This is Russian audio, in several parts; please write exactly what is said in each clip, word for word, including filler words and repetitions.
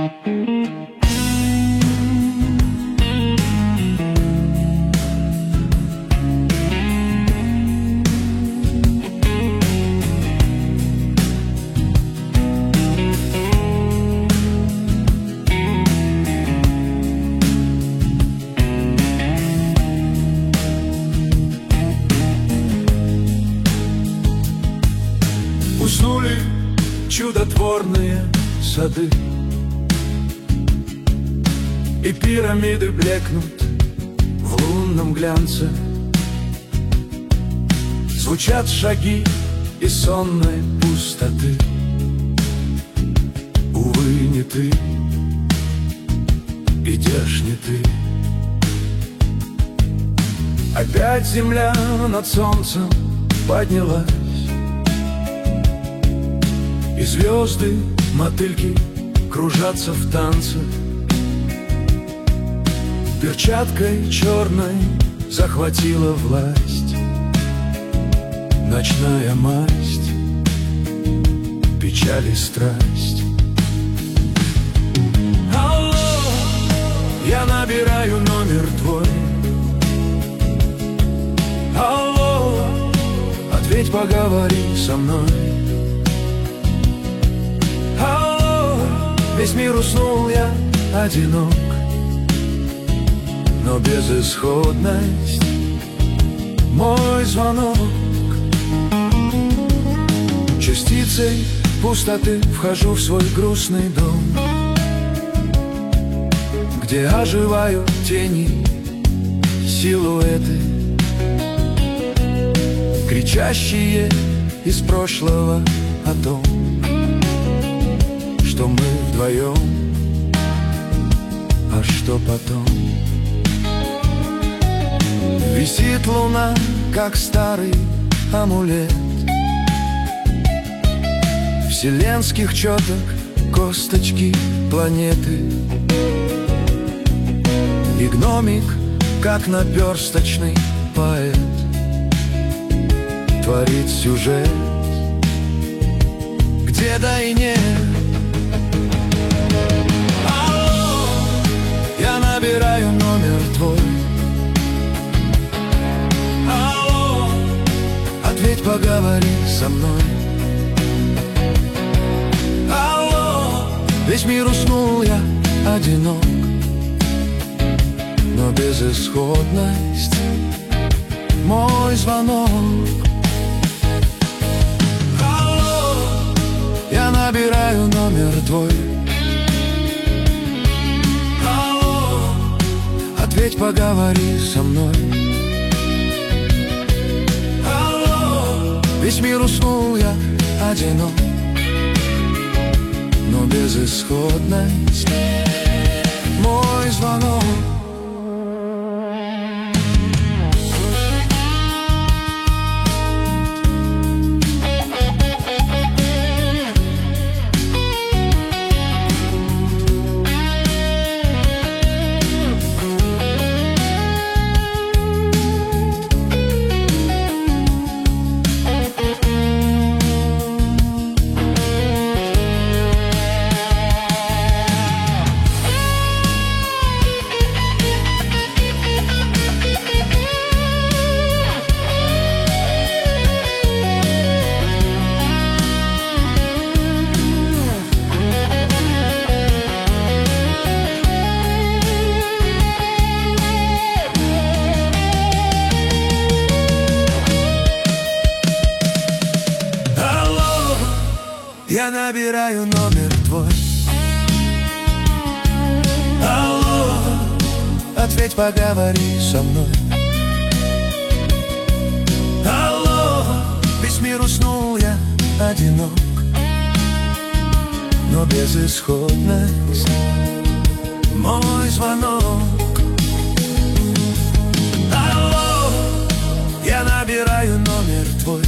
Уснули чудотворные сады, и пирамиды блекнут в лунном глянце. Звучат шаги из сонной пустоты. Увы, не ты, идешь не ты. Опять земля над солнцем поднялась, и звезды, мотыльки кружатся в танце. Перчаткой черной захватила власть ночная масть, печаль и страсть. Алло, я набираю номер твой. Алло, ответь, поговори со мной. Алло, весь мир уснул, я одинок, но безысходность мой звонок. Частицей пустоты вхожу в свой грустный дом, где оживают тени, силуэты, кричащие из прошлого о том, что мы вдвоем, а что потом. Висит луна, как старый амулет, вселенских четок косточки планеты. И гномик, как наперсточный поэт, творит сюжет, где да и нет. Алло, я набираю номер твой. Алло, ответь, поговори со мной. Алло, весь мир уснул, я одинок, но безысходность мой звонок. Алло, я набираю номер твой. Алло, ответь, поговори со мной. Алло, весь мир уснул, я одинок, но безысходность мой звонок. Я набираю номер твой. Алло, ответь, поговори со мной. Алло, весь мир уснул, я одинок, но безысходность мой звонок. Алло, я набираю номер твой.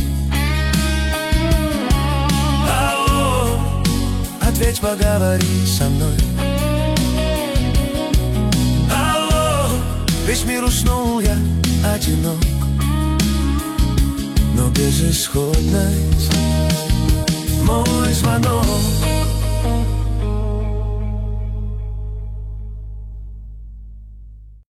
Ответь, поговори со мной. Алло, весь мир уснул, я одинок, но безысходность мой звонок.